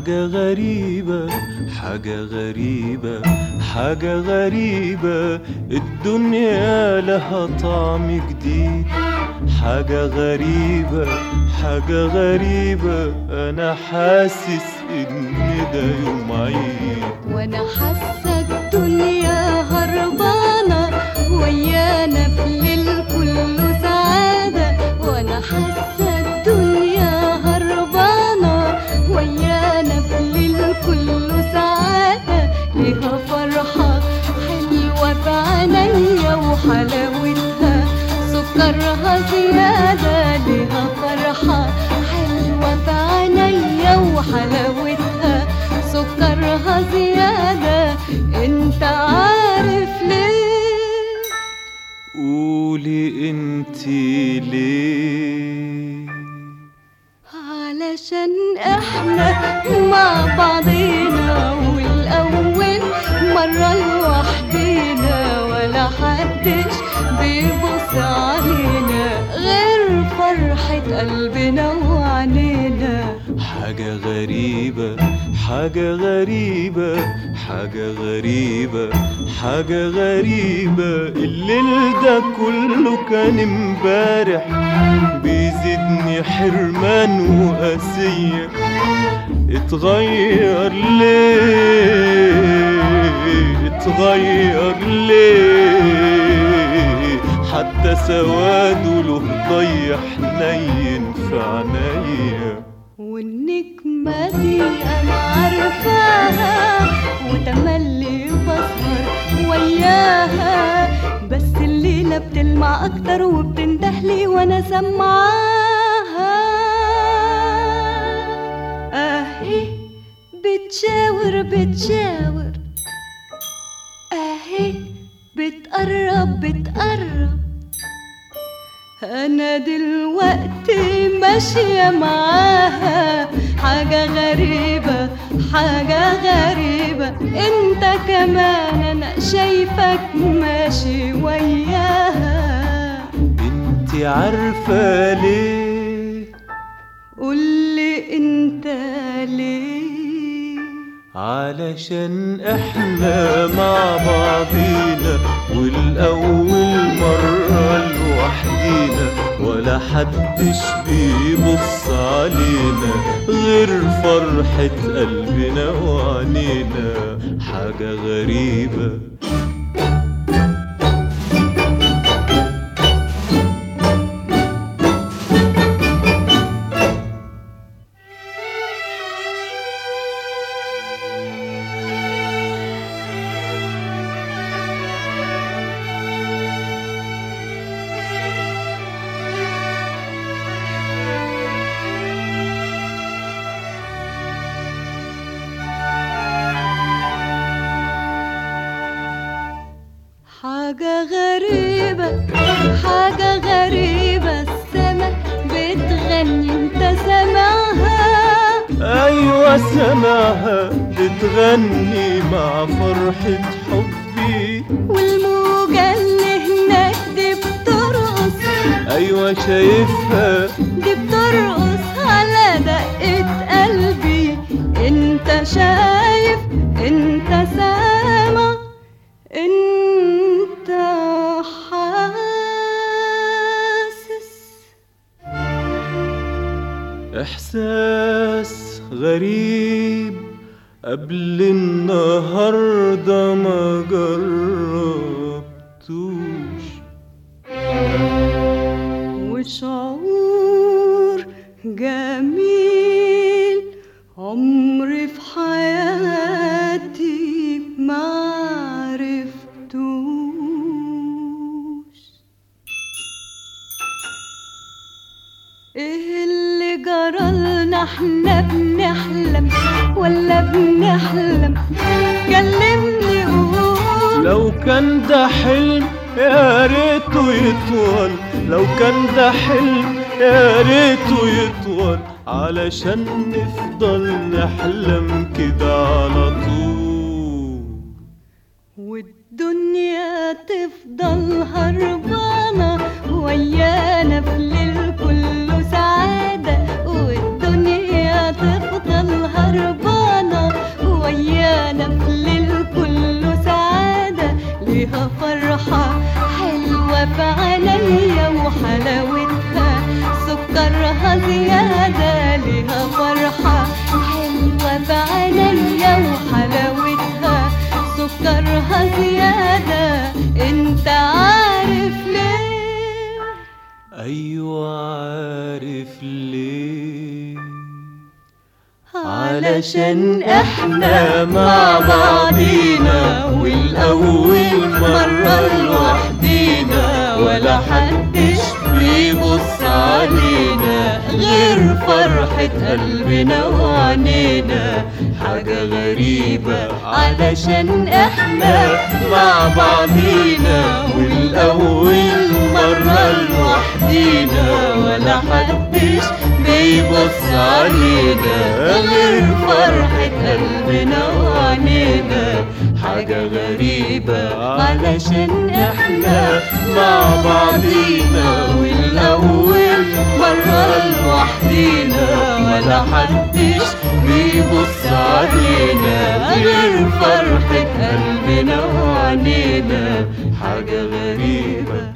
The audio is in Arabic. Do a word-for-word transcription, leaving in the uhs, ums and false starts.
حاجة غريبة حاجة غريبة حاجة غريبة، الدنيا لها طعم جديد. حاجة غريبة حاجة غريبة، أنا حاسس إن ده يوم عيد. وأنا حاسة الدنيا هربانة ويانا في الليل كله سعادة. وأنا حاسة الدنيا هربانة ويانا في الليل كله سعادة. ليها فرحة حلوة في عينيا وحلاوتها سكرها زيادة. ليها فرحة حلوة في عينيا وحلاوتها سكرها زيادة. انت عارف ليه؟ قولي انتي ليه؟ علشان احنا مع بعضينا والاول مرة لوحدينا، ولا حدش بيبص علينا غير فرحة قلبنا وعنينا. حاجة غريبة حاجة غريبة حاجة غريبة حاجة غريبة، الليل ده كله كان امبارح بيزيدني حرمان وقاسية. اتغير ليه اتغير ليه، حتى سواده له ضي حنين في عينيا. والنجمة دي أنا عارفاها وتملي بسهر وياها، بس الليلة بتلمع أكتر وبتندهلي وأنا سمعاها. أهي بتشاور بتشاور، أهي بتقرب بتقرب، أنا دلوقتي ماشية معاها. حاجة غريبة حاجة غريبة، انت كمان أنا شايفك ماشي وياها. انتي عارفة ليه؟ قولي انت ليه؟ علشان احنا مع بعضينا والأول مرة لوحدينا، ولا حدش بيبص علينا غير فرحة قلبنا وعنينا. حاجة غريبة حاجة غريبة حاجة غريبة، السما بتغني انت سامعها؟ أيوة سامعها بتغني مع فرحة حبي. والموجة اللي هناك دي بترقص، أيوة شايفها دي بترقص على دقة قلبي. انت شايف انت سامع انت حاسس. إحساس غريب قبل النهاردة ما جربتوش، وشعور جميل عمري في حياتي ما عرفتوش. ايه اللي جرالنا؟ احنا بنحلم ولا بنحلم؟ كلمني قول. لو كان ده حلم يا ريته يطول، لو كان ده حلم يا ريته يطول، علشان نفضل نحلم كده على طول. والدنيا تفضل هربانة ويانا في الليل كله سعادة. والدنيا تفضل هربانة ليها فرحة حلوة في عينيا وحلاوتها سكرها زيادة، ليها فرحة حلوة في عينيا وحلاوتها سكرها زيادة. انت عارف ليه؟ ايوه عارف ليه، علشان احنا مع بعضينا والاول مرة لوحدينا، ولا حدش بيبص علينا غير فرحة قلبنا وعنينا. حاجة غريبة علشان احنا مع بعضينا والاول مرة لوحدينا، ولا حدش بيبص علينا غير فرحة قلبنا وعنينا. حاجة غريبة علشان احنا مع بعضينا والاول مرة لوحدينا، ولا حدش بيبص علينا غير فرحة قلبنا وعنينا. حاجة غريبة